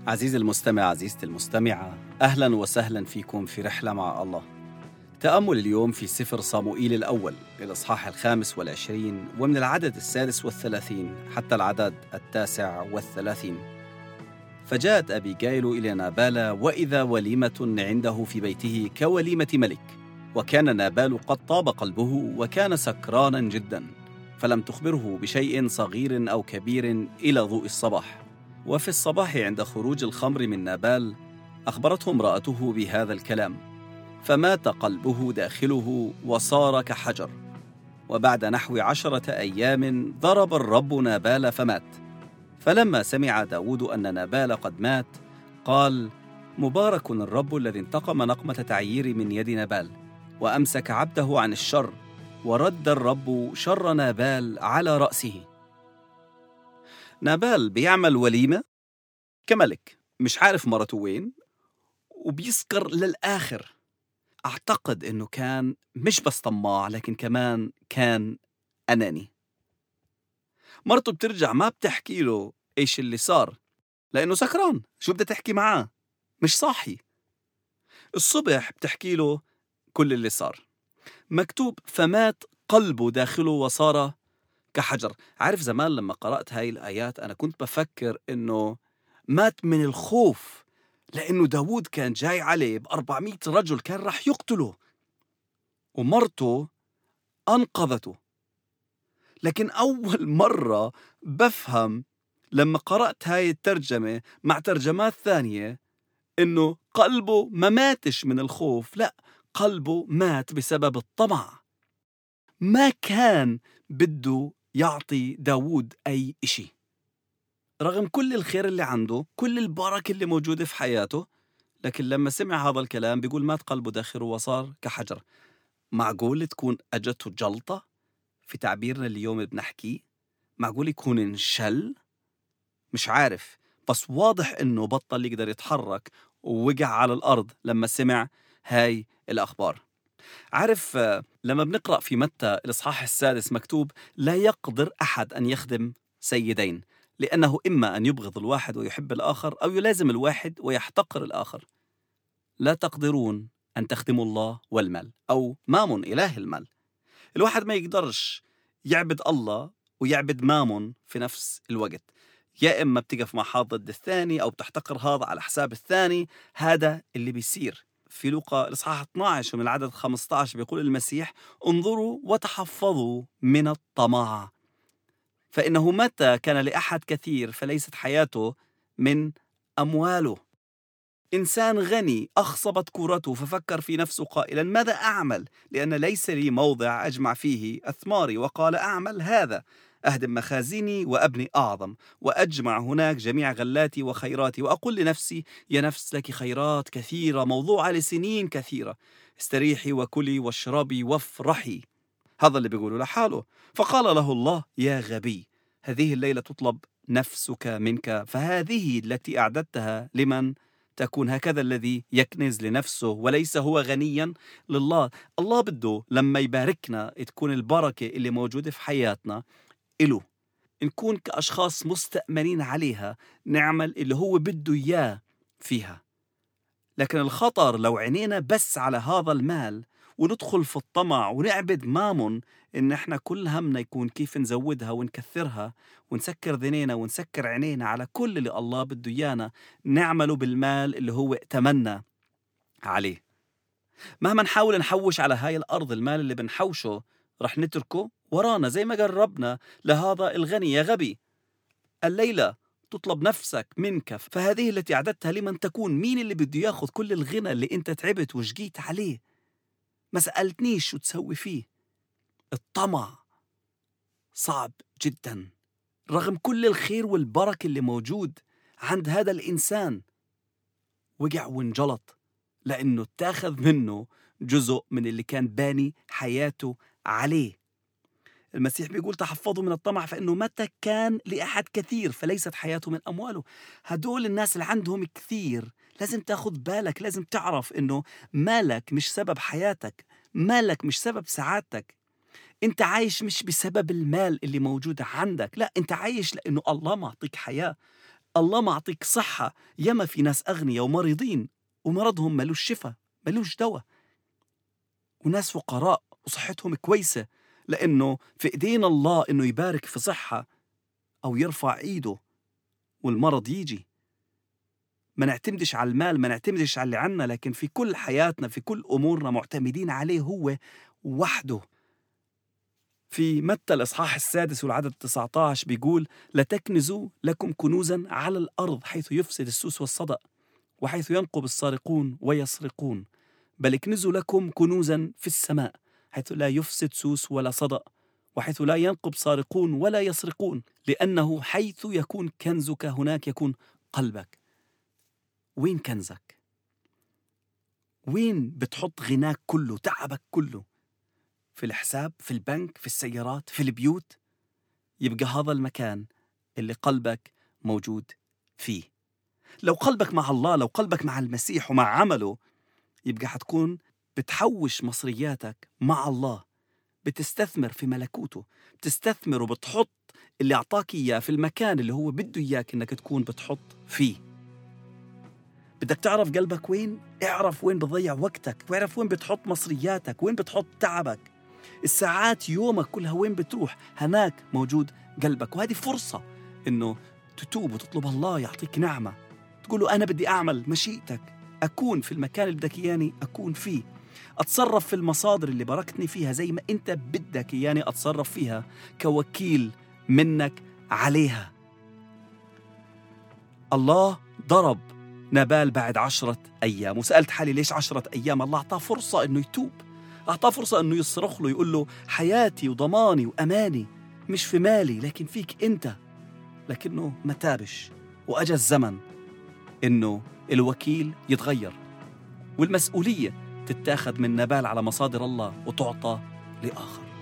عزيزي المستمع، عزيزتي المستمعة، أهلا وسهلا فيكم في رحلة مع الله. تأمل اليوم في سفر صموئيل الأول، الإصحاح 25 ومن العدد 36 حتى العدد 39. فجاءت أبيجايل إلى نابال وإذا وليمة عنده في بيته كوليمة ملك، وكان نابال قد طاب قلبه وكان سكرانا جدا، فلم تخبره بشيء صغير أو كبير إلى ضوء الصباح. وفي الصباح عند خروج الخمر من نابال أخبرته امرأته بهذا الكلام، فمات قلبه داخله وصار كحجر. وبعد نحو 10 أيام ضرب الرب نابال فمات. فلما سمع داود أن نابال قد مات قال: مبارك الرب الذي انتقم نقمة تعيير من يد نابال، وأمسك عبده عن الشر، ورد الرب شر نابال على رأسه. نابال بيعمل وليمة كملك، مش عارف مرته وين، وبيسكر للآخر. أعتقد إنه كان مش بس طماع، لكن كمان كان أناني. مرته بترجع ما بتحكي له إيش اللي صار، لأنه سكران. شو بدها تحكي معاه؟ مش صاحي. الصبح بتحكي له كل اللي صار. مكتوب فمات قلبه داخله وصار كحجر. عارف زمان لما قرأت هاي الآيات أنا كنت بفكر إنه مات من الخوف، لأنه داود كان جاي عليه ب400 رجل كان رح يقتله، ومرته أنقذته. لكن أول مرة بفهم لما قرأت هاي الترجمة مع ترجمات ثانية إنه قلبه ما ماتش من الخوف، لا، قلبه مات بسبب الطمع. ما كان بده يعطي داود أي إشي، رغم كل الخير اللي عنده، كل البركة اللي موجودة في حياته، لكن لما سمع هذا الكلام بيقول مات قلبه داخله وصار كحجر. معقول تكون أجته جلطة؟ في تعبيرنا اليوم بنحكي معقول يكون انشل؟ مش عارف، بس واضح إنه بطل يقدر يتحرك ووقع على الأرض لما سمع هاي الأخبار. عارف، لما بنقرأ في متى الإصحاح 6 مكتوب: لا يقدر أحد أن يخدم سيدين، لأنه إما أن يبغض الواحد ويحب الآخر، أو يلازم الواحد ويحتقر الآخر. لا تقدرون أن تخدموا الله والمال، أو مامون إله المال. الواحد ما يقدرش يعبد الله ويعبد مامون في نفس الوقت. يا إما بتقف مع حاض ضد الثاني، أو بتحتقر هذا على حساب الثاني. هذا اللي بيصير. في لوقا الإصحاح 12 ومن العدد 15 بيقول المسيح: انظروا وتحفظوا من الطمع، فإنه متى كان لأحد كثير فليست حياته من أمواله. إنسان غني أخصبت كورته ففكر في نفسه قائلا: ماذا أعمل؟ لأن ليس لي موضع أجمع فيه أثماري. وقال: أعمل هذا، أهدم مخازني وأبني أعظم، وأجمع هناك جميع غلاتي وخيراتي، وأقول لنفسي: يا نفس لك خيرات كثيرة موضوعة لسنين كثيرة، استريحي وكلي واشربي وافرحي. هذا اللي بيقوله لحاله. فقال له الله: يا غبي، هذه الليلة تطلب نفسك منك، فهذه التي أعددتها لمن تكون؟ هكذا الذي يكنز لنفسه وليس هو غنيا لله. الله بده لما يباركنا تكون البركة اللي موجودة في حياتنا إله، نكون كأشخاص مستأمنين عليها، نعمل اللي هو بده إياه فيها. لكن الخطر لو عينينا بس على هذا المال وندخل في الطمع ونعبد مامون، إن إحنا كل همنا يكون كيف نزودها ونكثرها ونسكر ذنينا ونسكر عينينا على كل اللي الله بده إيانا نعمله بالمال اللي هو ائتمنا عليه. مهما نحاول نحوش على هاي الأرض، المال اللي بنحوشه رح نتركه ورانا، زي ما قربنا لهذا الغني: يا غبي، الليلة تطلب نفسك منك، فهذه التي أعددتها لمن تكون. مين اللي بده ياخذ كل الغنى اللي انت تعبت وشقيت عليه؟ ما سألتنيش شو تسوي فيه. الطمع صعب جدا، رغم كل الخير والبركة اللي موجود عند هذا الإنسان. وقع وانجلط لأنه اتاخذ منه جزء من اللي كان باني حياته عليه. المسيح بيقول: تحفظوا من الطمع، فإنه متى كان لأحد كثير فليست حياته من أمواله. هدول الناس اللي عندهم كثير لازم تاخذ بالك، لازم تعرف إنه مالك مش سبب حياتك، مالك مش سبب سعادتك. أنت عايش مش بسبب المال اللي موجود عندك، لا، أنت عايش لأنه الله معطيك حياة. الله معطيك صحة. ياما في ناس أغنياء ومريضين ومرضهم ملوش شفاء، ملوش دواء، وناس فقراء وصحتهم كويسة، لأنه في إيدين الله إنه يبارك في صحة أو يرفع إيده والمرض يجي. ما نعتمدش على المال، ما نعتمدش على اللي عنا، لكن في كل حياتنا، في كل أمورنا معتمدين عليه هو وحده. في متى الإصحاح 6 والعدد 19 بيقول: لا تكنزوا لكم كنوزا على الأرض حيث يفسد السوس والصدأ وحيث ينقب السارقون ويسرقون، بل اكنزوا لكم كنوزا في السماء حيث لا يفسد سوس ولا صدأ وحيث لا ينقب سارقون ولا يسرقون، لأنه حيث يكون كنزك هناك يكون قلبك. وين كنزك؟ وين بتحط غناك كله، تعبك كله؟ في الحساب، في البنك، في السيارات، في البيوت؟ يبقى هذا المكان اللي قلبك موجود فيه. لو قلبك مع الله، لو قلبك مع المسيح ومع عمله، يبقى حتكون بتحوش مصرياتك مع الله، بتستثمر في ملكوته، بتستثمر وبتحط اللي أعطاك إياه في المكان اللي هو بده إياك إنك تكون بتحط فيه. بدك تعرف قلبك وين؟ اعرف وين بتضيع وقتك، واعرف وين بتحط مصرياتك، وين بتحط تعبك، الساعات يومك كلها وين بتروح. هناك موجود قلبك. وهذه فرصة إنه تتوب وتطلب الله يعطيك نعمة، تقول له أنا بدي أعمل مشيئتك، أكون في المكان اللي بدك إياني أكون فيه، أتصرف في المصادر اللي باركتني فيها زي ما أنت بدك إياني أتصرف فيها كوكيل منك عليها. الله ضرب نابال بعد 10 أيام، وسألت حالي ليش 10 أيام؟ الله أعطاه فرصة إنه يتوب، أعطاه فرصة إنه يصرخ له، يقول له حياتي وضماني وأماني مش في مالي لكن فيك أنت. لكنه ما تابش، وأجى الزمن إنه الوكيل يتغير والمسؤولية تتاخذ من نابال على مصادر الله وتعطى لآخر.